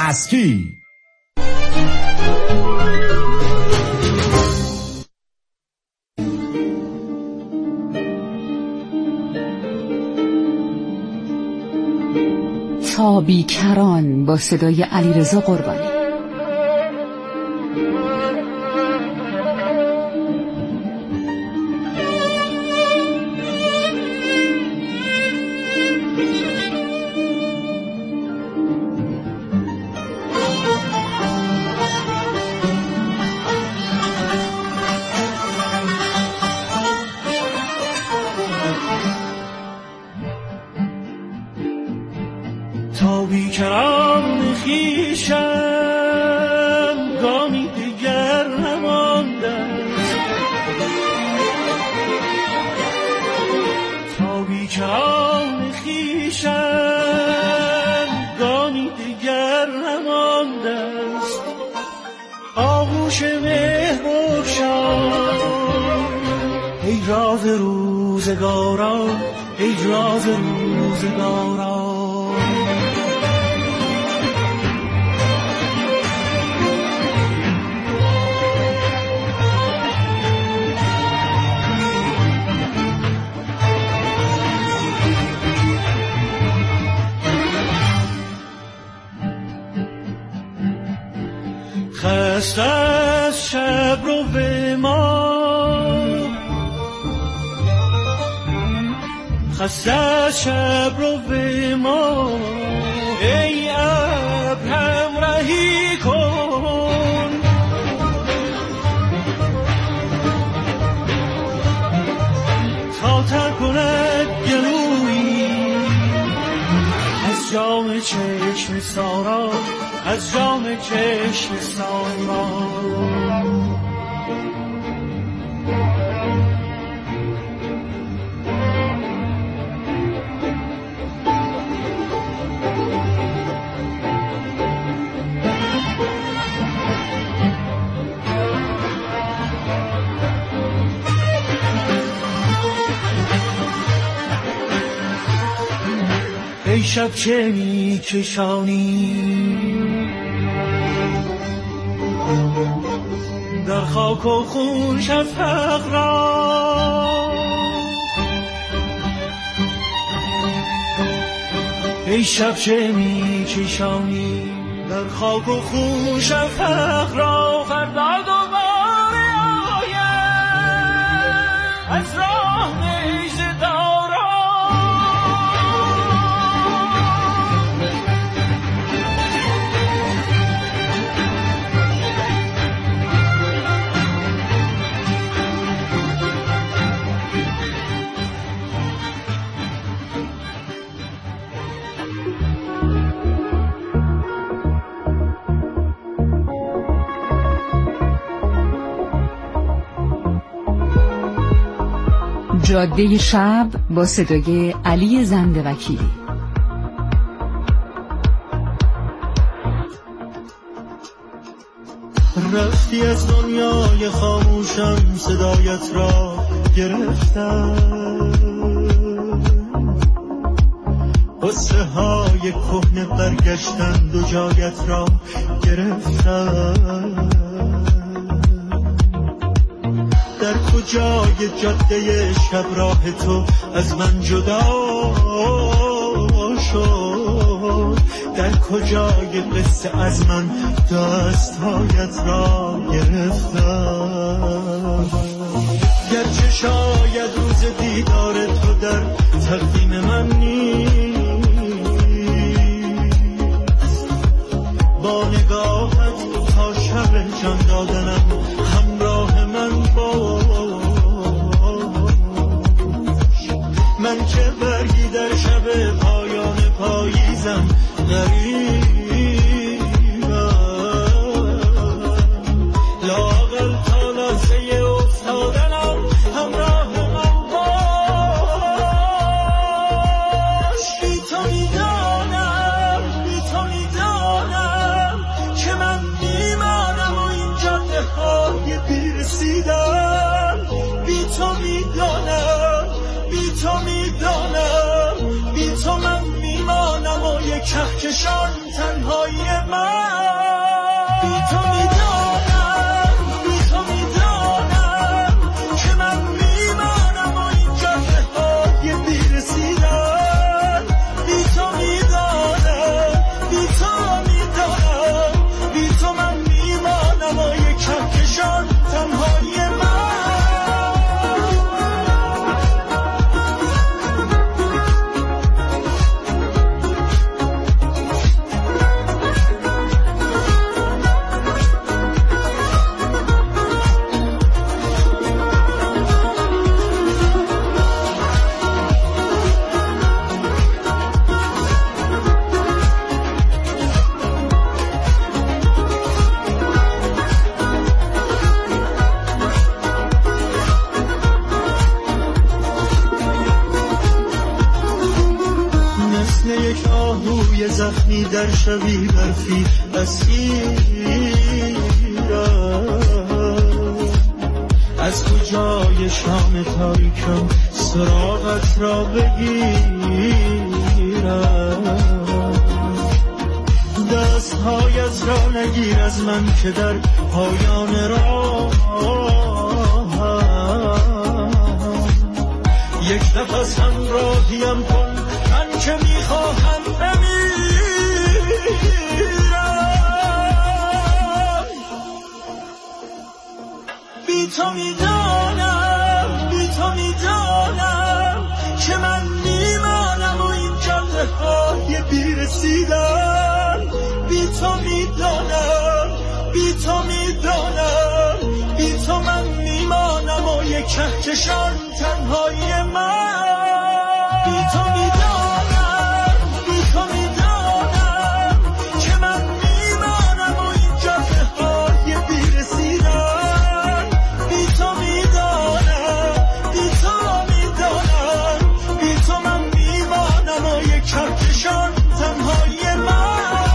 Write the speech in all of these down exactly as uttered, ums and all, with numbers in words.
اسکی. تا بیکران با صدای علیرضا قربانی. تا بیکران خویشم گامی دیگر نمانده، تا بیکران خویشم گامی دیگر نمانده است. آغوش مهر بگشای ای راز روزگاران، ای راز روزگاران. خسته از شب رو به ما، خسته از شب رو به ما، ای ابر همراهی کن. تا تر کند گلویی از جام چشم سارا، از جام چشم سارا. ای شب چه می کشانی در خاک و خون شفق را، ای شب چه می کشانی در خاک و خون شفق را. فردا دوباره آید از راه نیزه دارا، جاده شب با صدای علی زنده وکیلی. رفتی از دنیای خاموشم، صدایت را گرفتم، قصه های کهنه برگشتند و جایت را گرفتم. در کجای جاده شب راه تو از من جدا شد، در کجای قصه از من دستهایت را گرفتم. گرچه شاید روز دیدار تو در تقدیم من نیست، با نگاهت تا شب جان دادنم همراه من باش. من که برگی در شب پایان پاییزم غریبم، لااقل تا لحظه افتادنم همراه من باش. من. بی تو میدانم بی تو میدانم که من میمانم و این جاده های بی رسیدن. بی تو میدانم بی تو میدانم بی تو من میمانم و یک کهکشان تنهایی من. زخمی در شبی برفی اسیرم، از کجای شام تاریکم سراغت را بگیرم. دستهایت را نگیر از من که در پایان راه یک نفس همراهیم کن، من که میخواهم بمیرم. بی تو میدانم بی تو میدانم که من میمانم و این جاده های بی رسیدن. بی تو میدانم بی تو میدانم بی تو من میمانم و یک کهکشان تنهایی من. بی تو میدانم بی تو میدانم که من میمانم و این جاده های بی رسیدن. بی تو میدانم بی تو میدانم بی تو من میمانم و یک کهکشان تنهایی من.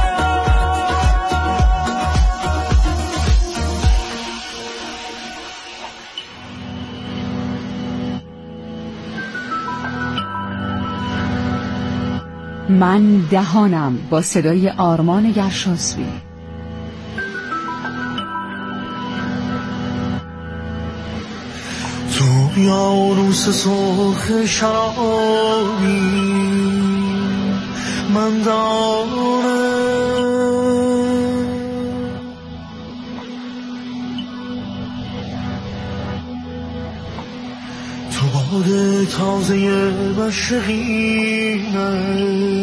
من دهانم با صدای آرمان گرشاسبی. تو بیا روس سرخ شرابی من دانم، تو باد تازه مشرقینه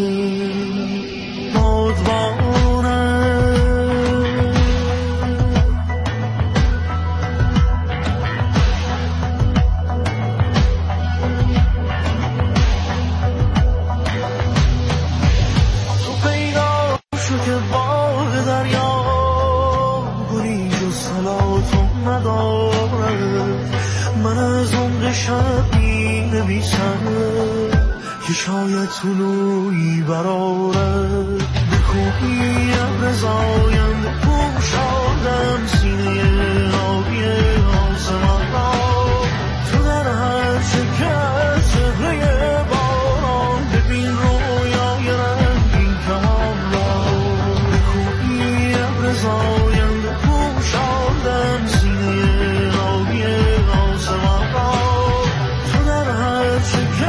که شاید طلوعی برارد به کوهی ابر زاینده پوشاندم سینه آبی آسمان را. تو در هر چکه از چهره باران ببین رویای رنگین کمان را. به کوهی ابر زاینده پوشاندم سینه آبی آسمان را. تو در هر چکه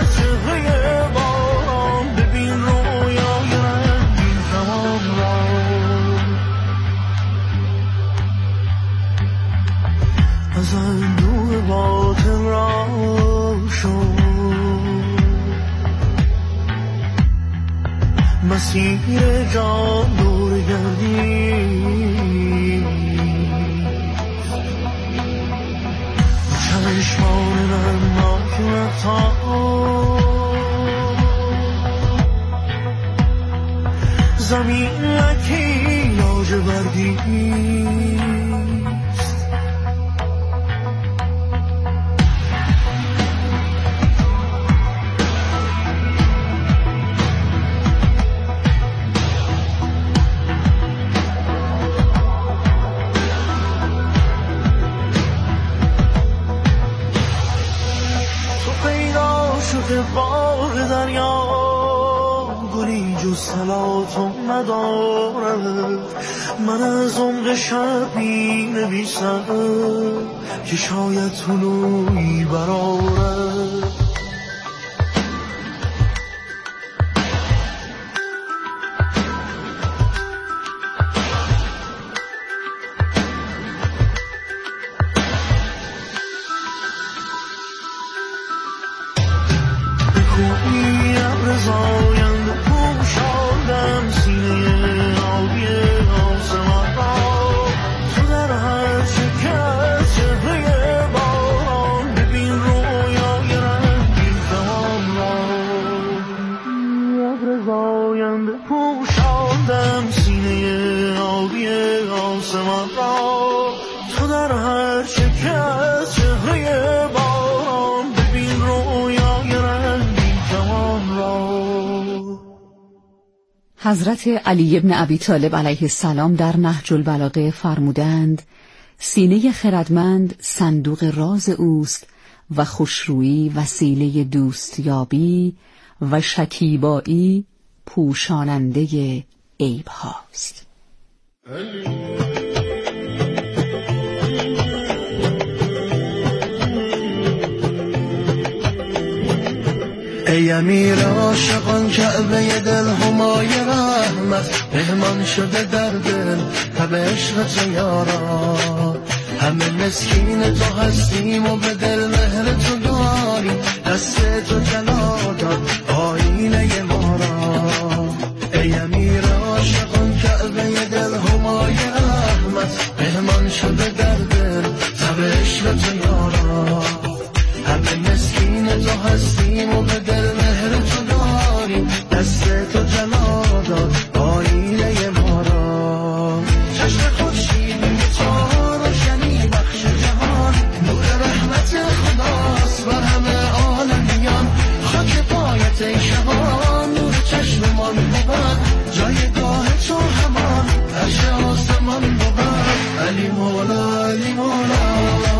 از اندوه باطن را شد مسیر جان دور گردید. چشمان نمناک زمین لکی لاجوردی باغ دریا گلی جز سلات و ندارد. من از عمق شب می نویسم که شاید طلوعی برآرد. حضرت علی بن ابی طالب علیه السلام در نهج البلاغه فرمودند سینه خردمند صندوق راز اوست و خوشرویی وسیله دوستیابی و شکیبایی پوشاننده عیب هاست. ای امیر عاشقان کعبه دل همای رحمت مهمان شده در دل تب عشق تو یارا. همه مسکین تو هستیم و به دل مهر تو داریم، دست تو جلا داد آینه ما را. ای امیر عاشقان کعبه دل همای رحمت مهمان شده در دل تب عشق تو یارا. همه مسکین تو هستیم و به دل مهر تو داریم، دست تو جلا داد آینه ما را. چشم خورشیدی تو روشنی بخش جهان، نور رحمت خداست بر همه عالمیان. خاک پایت ای شبان نور چشممان بود، جایگاه تو همان عرش آسمان بود. علی مولا علی مولا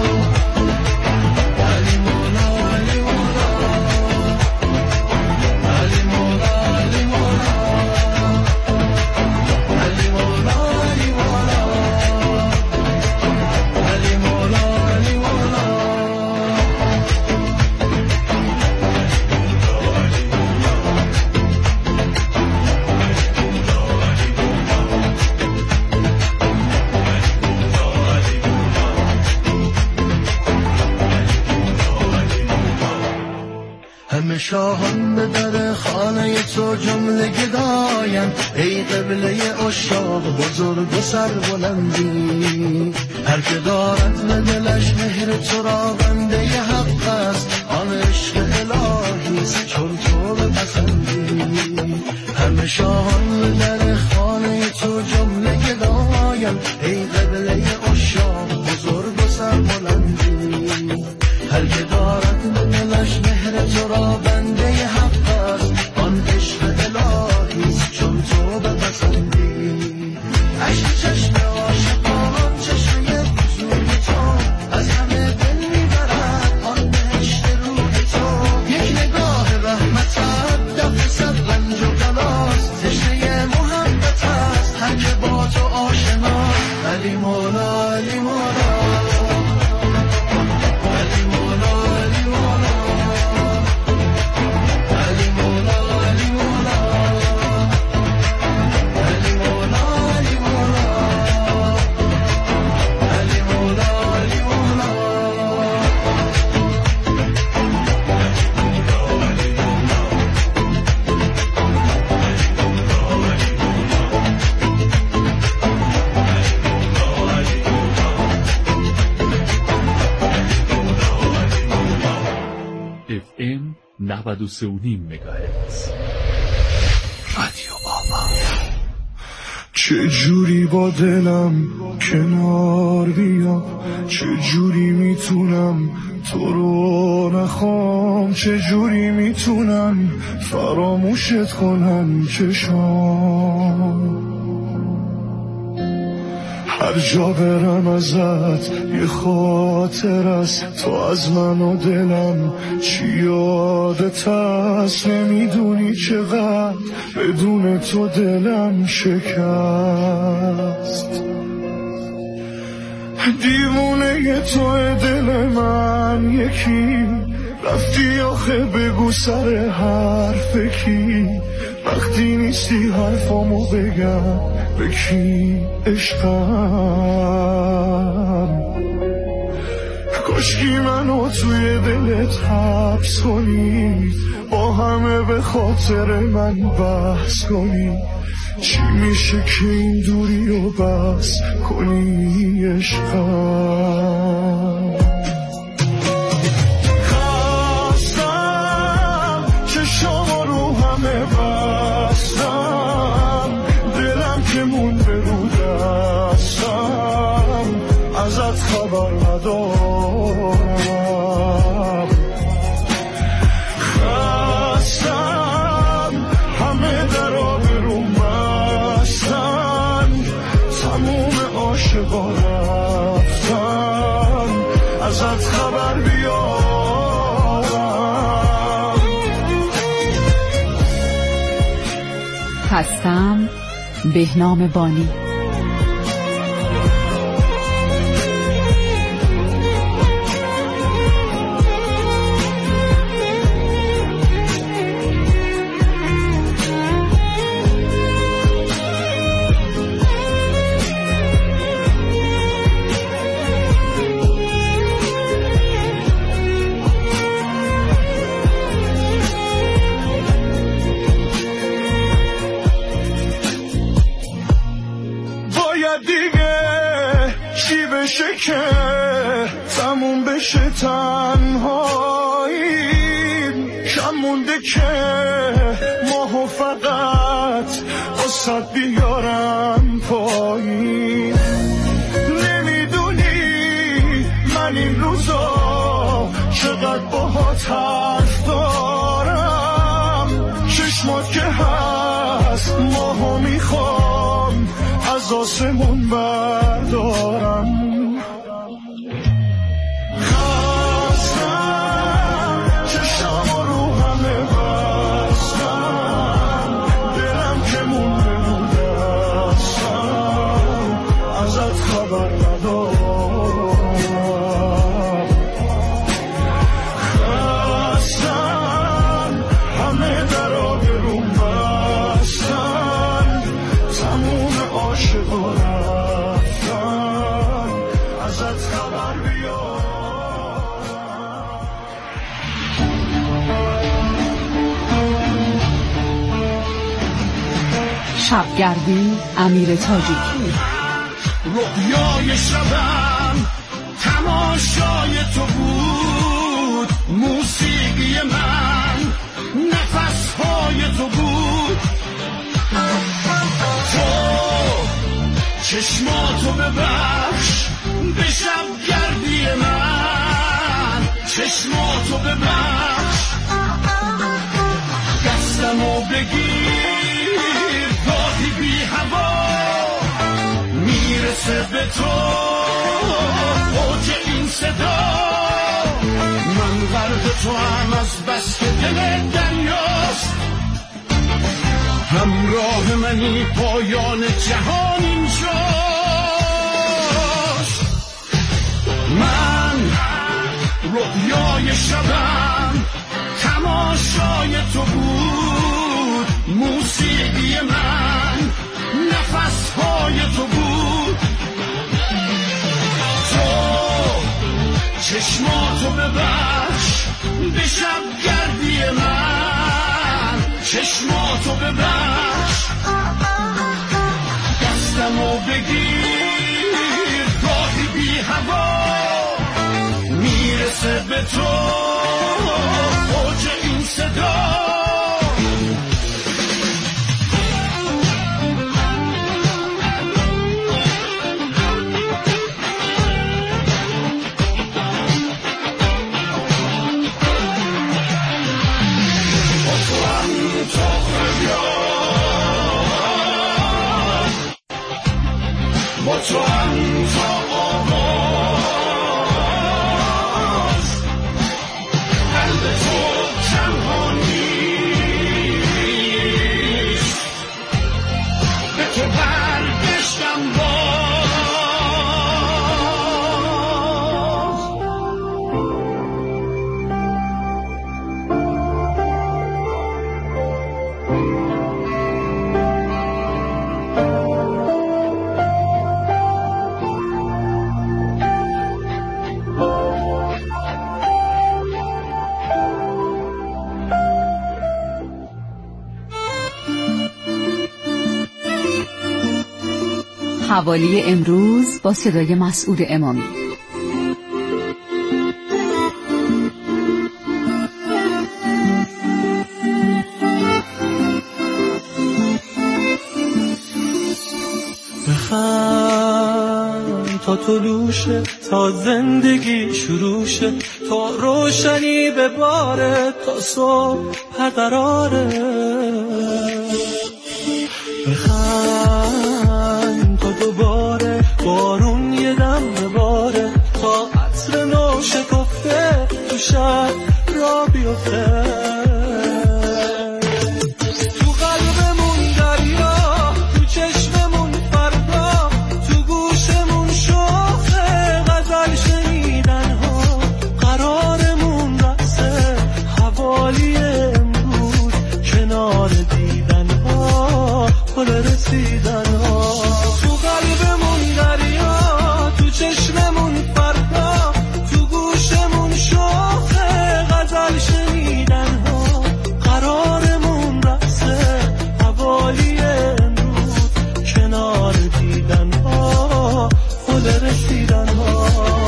شاهان به در خانه تو جمله گداین. ای قبله عشاق بزرگ و سربلندی، هر که دارد به دلش مهر تو را بنده حق است، آن عشق الهی است چون تو بپسندی. همه شاهان به در خانه تو جمله گداین. ای قبله عشاق بزرگ و سربلندی، هر که دارد به دلش مهر تو را بنده حق است، آن عشق الهی است چون تو بپسندی. عشق چشم عاشقان چشمه حضور تو، از همه دل میبرد آن بهشت روح تو. یک نگاه رحمتت دفع صد رنج و بلاست، تشنه محبت است هر که با تو آشنا. علی مولا علی مولا نود و سه و نیم مگاهرتز رادیو آوا. چه جوری با دلم کنار بیام، چه جوری میتونم تو رو نخوام، چه جوری میتونم فراموشت کنم چشام. هر جا برم ازت یه خاطر است، تو از من و دلم چی یادت هست. نمیدونی چقدر بدون تو دلم شکست. دیوونه تو دل من یکی، رفتی آخه بگو سر حرف کی. وقتی نیستی حرفامو بگم به کی عشقم. کاشکی منو توی دلت حبس کنی، با همه به خاطر من بحث کنی. چی میشه که این دوری رو بس کنی عشقم. خواستم چشام رو همه بستم، دلم که مونده رو دستم، ازت خبر ندارم. خواستم همه درا برون بستن، تموم عاشقا رفتن، ازت خبر بیارم. هستم بهنام بانی. که تموم بشه تنهاییم، کم مونده که ماهو فقط واسد بیارم پایین. نمیدونی من این روزا چقدر باهات حرف دارم. چشمات که هست ماهو میخوام از آسمون بردارم. شبگردی امیر تاجیکی. رویای شبم تماشای تو بود، موسیقی من نفسهای تو بود. تو چشماتو ببخش به شبگردی من، چشماتو ببخش دستمو بگیر، گاهی بی هوا میرسه به تو اوج این صدا. من غرق تو هم از بس که دل دریاست، همراه منی پایان جهان اینجاست. من رویای شبم تماشای تو بود، موسیقی من نفسهای تو بود. تو چشماتو ببخش به شبگردی من، چشماتو ببخش دستمو بگیر، گاهی بی هوا میرسه به تو اوج این صدا. با تو هم تا آغاز، قلب تو تنها نیست، به تو برگشتم باز. حوالی امروز با صدای مسعود امامی. بخند تا طلوشه، تا زندگی شروع شه، تا روشنی بباره، تا صبح قراره. بخند تا دوباره بارون یه دم بباره، تا عطر نو شکفته تو شهر را بیفته. تو قلبمون دریا، تو چشممون فردا، تو گوشمون شوخه غزل شنیدن ها. قرارمون رقصه حوالی امروز، کنار دیدن ها، پل رسیدن ها. تو قلبمون دریا، تو چشممون فردا، تو گوشمون شوخه غزل شنیدن ها. قرارمون رقصه حوالی امروز، کنار دیدن ها، پل رسیدن ها.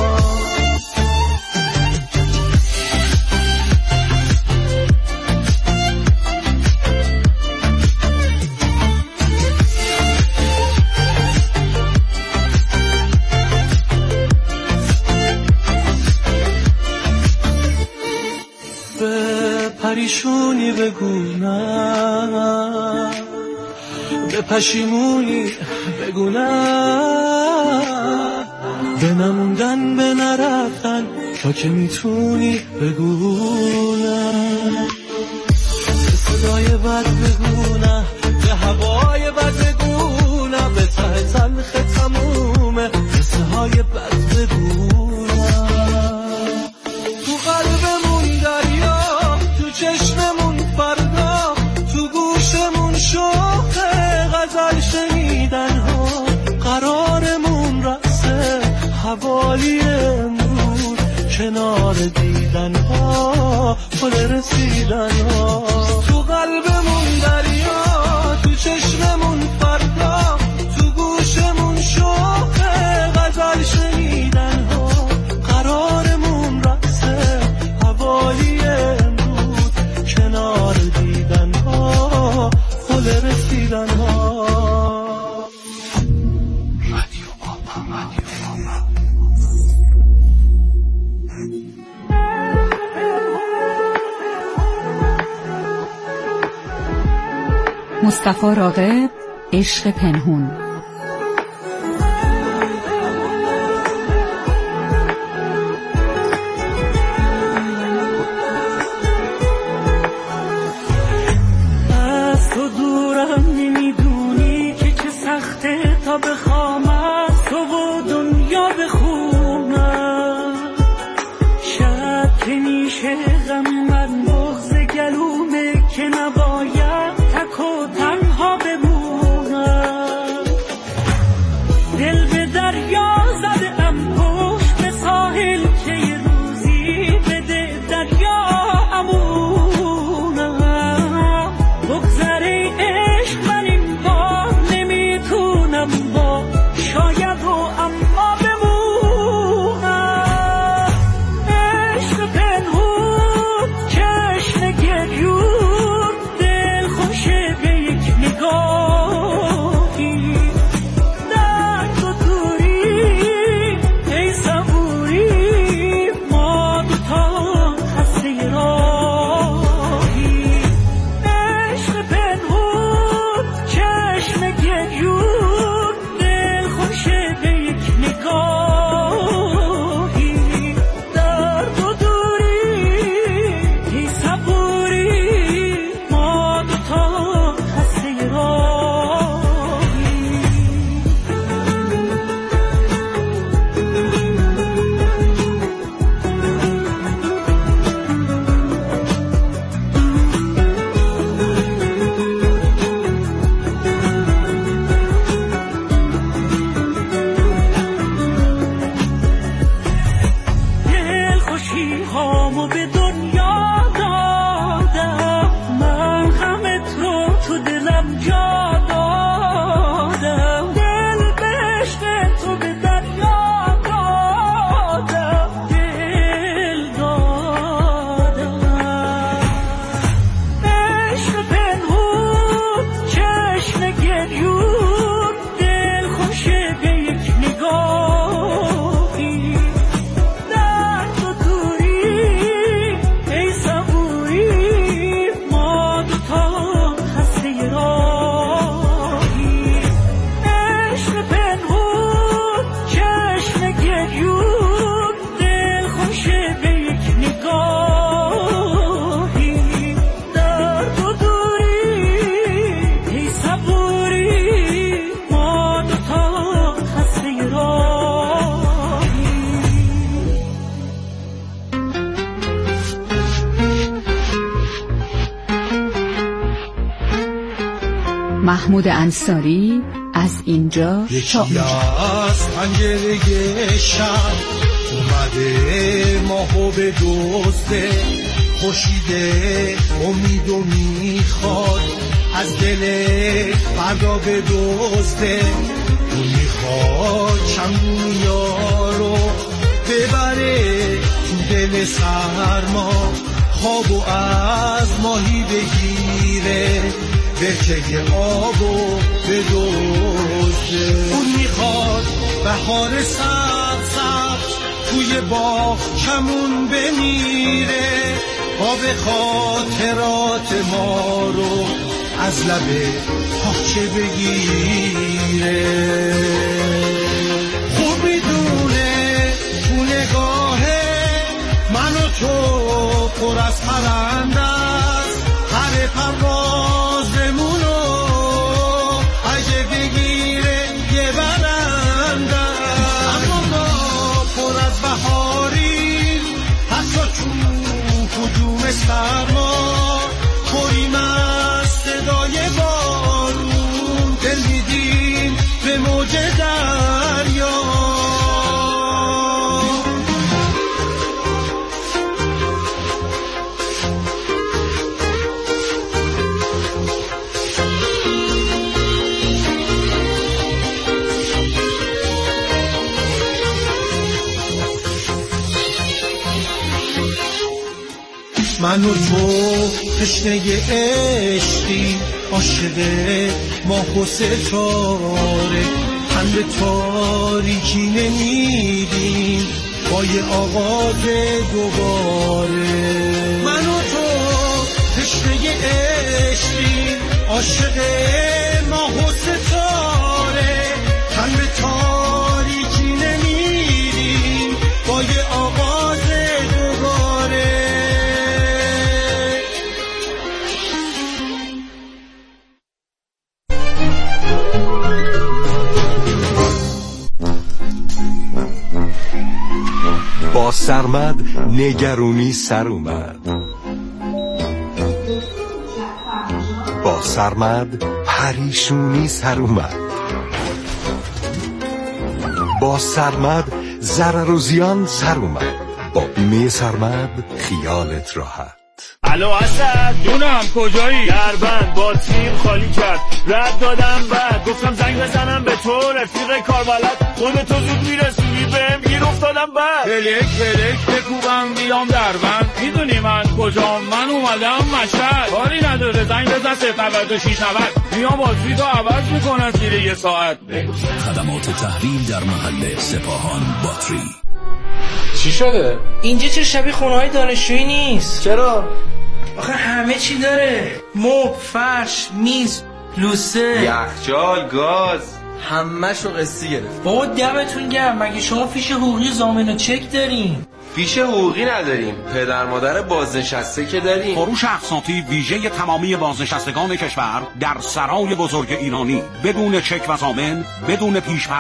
پریشونی بگو نه، به پشیمونی بگو نه، به نموندن به نرفتن تا که میتونی بگو نه. به صدای بد بگو نه، به هوای بد بگو نه، به ته تلخ تمومه قصه های بد بگو نه. تو قلبمون دریا، تو چشممون فردا، تو گوشمون شوخه غزل شنیدن ها. قرارمون رقصه حوالی امروز، کنار دیدن ها، پل رسیدن ها. تو قلبمون دریا، تو چشممون فردا، تو گوشمون شوخه غزل شنیدن ها. قرارمون رقصه حوالی امروز، کنار دیدن ها، پل رسیدن ها. رادیو آپا، رادیو آپا. مصطفی راغب، عشق پنهون. از تو دورم نمیدونی که چه سخته تا بخوام از تو و دنیا بخونم. شب که میشه غم من بغض گلومه که نباید تک و تنها بمونم. دل به دریا زده ام پشت به ساحل که یه روزی بده دریا امونم. بگذره عشق من این بار نمیتونم با شاید و اما بمونم. عشق پنهون چشم گریون، دل خوشه به یک نگاهی. درد و دوری ای محمود انصاری از اینجا یکی از پنجره شب اومده ماهو به دزده، خورشید امید و میخواد از دل فردا به دزده. اون میخواد چمونیا رو ببره تو دل سرما، خوابو از ماهی بگیره، برکه آبو بدزده. اون میخواد بهار سبز سبز توی باغ چمون بمیره، آب خاطرات ما رو از لب پاچه بگیره. خوب میدونه تو نگاهه من و تو پر از پرنده است، هر پروازمونو اگه بگیره یه برنده است. اما ما پر از بهاریم حتی چون کدوم سرما، پریم از صدای بارون، دل میدیم به موج دریا. من و تو تشنه عشقی، عاشق ماه و ستاره، تن به تاریکی نمیدیم با یه آغاز دوباره. من و تو تشنه عشقی، عاشق ماه و ستاره، تن به تاریکی نمیدیم با یه آغاز دوباره. با سرمد نگرونی سر اومد، با سرمد پریشونی سر اومد، با سرمد ضرر و زیان سر اومد. با بیمه سرمد خیالت راحت. الو اسد جونم کجایی؟ دربند با تیم خالی کرد، رد دادم بعد گفتم زنگ بزنم به تو رفیق کاربلد، خودتو زود میرسونی بهم گیر افتادم بعد پلک پلک بکوبم بیام دربند. میدونی من کجام؟ من اومدم مشهد، کاری نداره زنگ بزن صفر نود و شش نود، میام بازی تو عوض میکنم زیر یه ساعت. خدمات تحویل در محل سپاهان باتری. چی شده؟ اینجا چه شبیه خونه‌های دانشجویی نیست؟ چرا؟ آخه همه چی داره، مبل، فرش، میز، لوسه، یخچال، گاز، همه‌شو قسطی گرفت. بابا دمتون گرم، مگه شما فیش حقوقی ضامن و چک دارین؟ فیش حقوقی نداریم، پدر مادر بازنشسته که داریم. فروش اقساطی ویژه تمامی بازنشستگان کشور در سرای بزرگ ایرانی، بدون چک و ضامن، بدون پیش